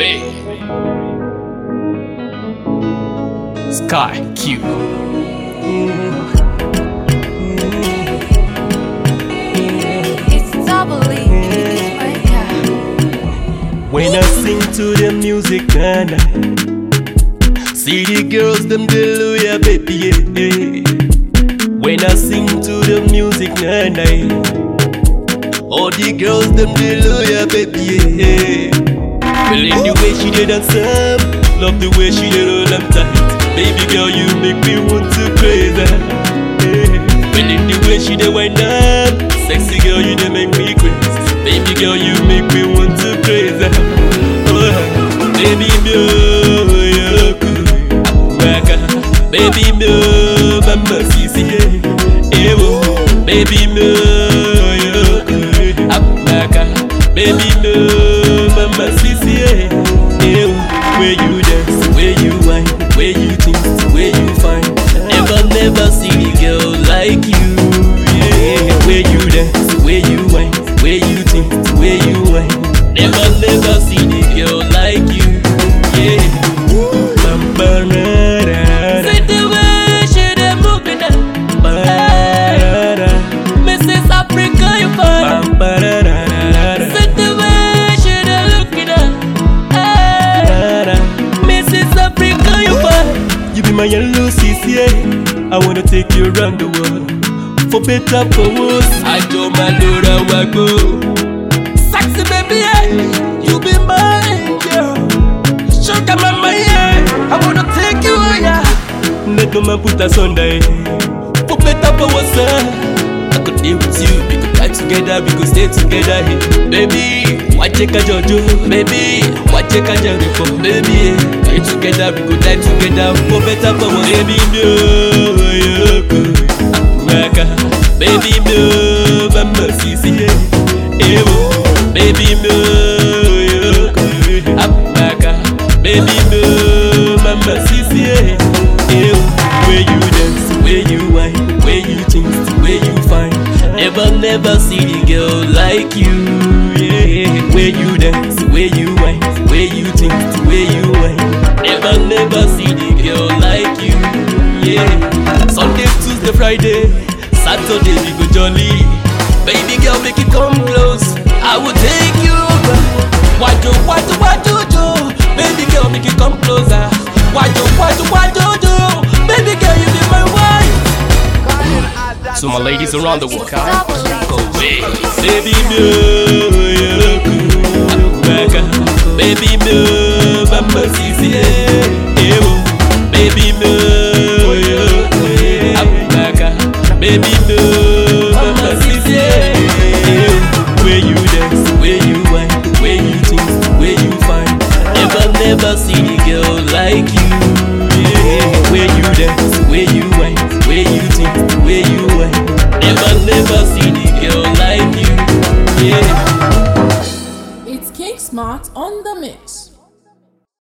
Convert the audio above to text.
Way. Sky Q. It's double E. When I sing to the music, nah, see the girls, them hallelujah, baby, yeah. When I sing to the music, all the girls, them hallelujah, baby, yeah. Feeling the way she did dance up, love the way she did all them tight. Baby girl, you make me want to crazy, yeah. Feeling the way she did wind up, sexy girl, you did make me crazy. Baby girl, you make me want to crazy. Oh, baby, you're cool. Baby, mama, sisi, ewo. Baby, you're cool. Baby, mama, sisi, ewo. Where you dance, where you whine, where you think, where you find. Never see a girl like you, yeah. Where you dance, where you whine, where you think, where you whine. Never see a girl like you, yeah. See the way she dey move it up, Mrs. Africa, you fine. See the way she dey look it up, Mrs. Africa, you fine. You be my yellow CCA. I wanna take you around the world, for better, for worse. I told my Lord I will go. Sexy baby, yeah. You be mine, girl. Sugar mama, yeah. I wanna take you, yeah. Let no man put us under, for better, for worse. I could deal with you, we could die together, we could stay together, baby. Why check a jojo, baby? Why check a jojo, baby? Die together, we could die together, for better, for worse. Baby, you're good. Baby, mama, sisi, ewo. Baby, you're good. Baby, mama, sisi, ewo. Where you dance, where you whine, where you think, where you find. Never see the girl like you, yeah. Where you dance, where you whine, where you think, where you whine. Never see the girl like you, yeah. Sunday, Tuesday, Friday, Saturday we go jolly. Baby girl, make it come close, I will take you over. Why do? Baby girl, make it come closer. Why do? Baby girl, you be my wife. So my ladies around the world, go away. Baby, you're cool. Baby, mama, sisi, ewo. Baby, you're cool. Baby, mama, sisi, ewo. Where you dance, where you whine, where you think, where you find. Never see a girl like you, yeah. Where you dance, where you whine, where you think, where you whine. Never see a girl like you, yeah. It's King Smart on the mix.